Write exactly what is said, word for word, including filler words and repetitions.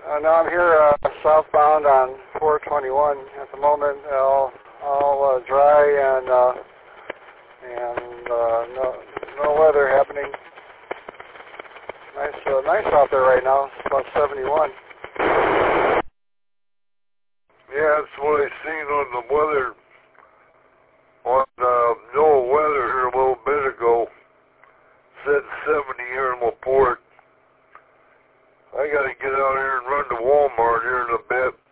Uh, now I'm here uh, southbound on four twenty-one at the moment, all, all uh, dry and uh, and uh, no, no weather happening. Nice, uh, nice out there right now. It's about seventy-one. Yeah, that's what I seen on the weather, on uh, NOAA weather here a little bit ago. Said seventy here in LaPorte. I gotta get out here and run to Walmart here in a bit.